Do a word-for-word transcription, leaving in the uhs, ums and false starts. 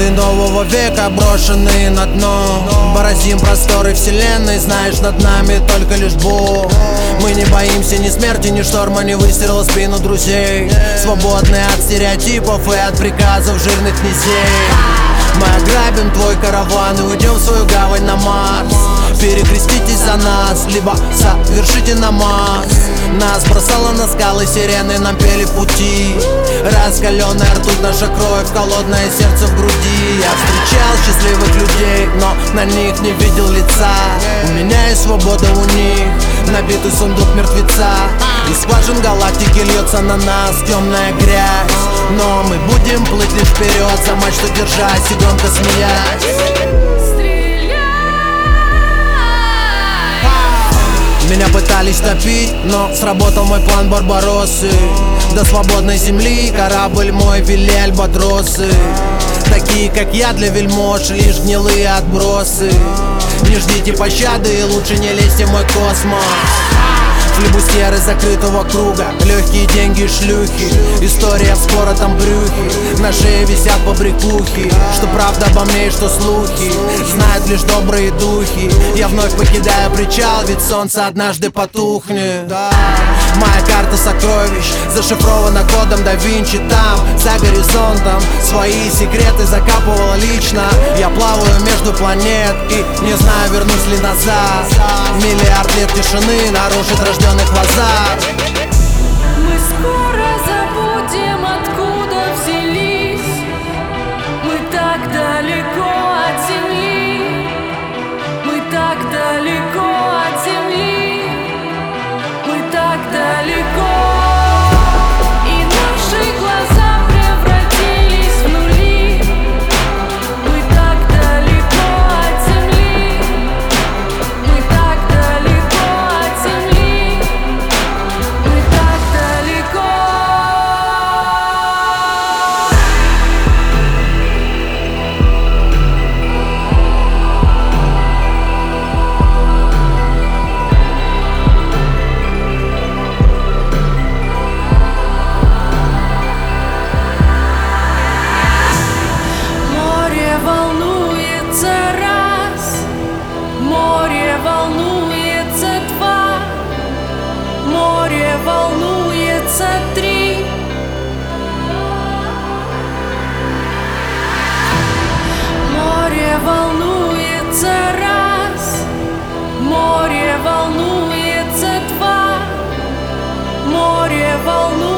Мечты нового века брошены на дно. Бороздим просторы вселенной, знаешь, над нами только лишь Бог. Мы не боимся ни смерти, ни шторма, ни выстрела в спину друзей. Свободны от стереотипов и от приказов жирных князей. Мы ограбим твой караван и уйдем в свою гавань на Марс. Перекреститесь за нас, либо совершите намаз. Нас бросало на скалы сирены, нам пели в пути. Раскаленная ртуть, наша кровь, холодное сердце в груди. Я встречал счастливых людей, но на них не видел лица. У меня есть свобода, у них набитый сундук мертвеца. Из скважин галактики льется на нас темная грязь. Но мы будем плыть лишь вперед, за мачту держась и громко смеясь. Меня пытались топить, но сработал мой план Барбароссы. До свободной земли корабль мой вели альбатросы. Такие, как я, для вельмож лишь гнилые отбросы. Не ждите пощады и лучше не лезьте в мой космос. Флебусьеры закрытого круга, легкие деньги и шлюхи. История в споротом брюхе, на шее висят побрякухи. Что правда обо мне и что слухи знают лишь добрые духи. Я вновь покидаю причал, ведь солнце однажды потухнет. Моя карта сокровищ зашифрована кодом да Винчи. Там, за горизонтом, свои секреты закапывал лично. Я плаваю между планет и не знаю, вернусь ли назад. Миллиард лет тишины нарушит рожденных глаза. Мы скоро забудем, откуда взялись. Мы так далеко от земли. Мы так далеко от земли. Мы так далеко. И наши глаза превратились в нули. Мы так далеко от земли. Мы так далеко от земли. Мы так далеко. Море волнуется раз, море волнуется два, море волнуется три. Море волнуется раз, море волнуется два, море волнуется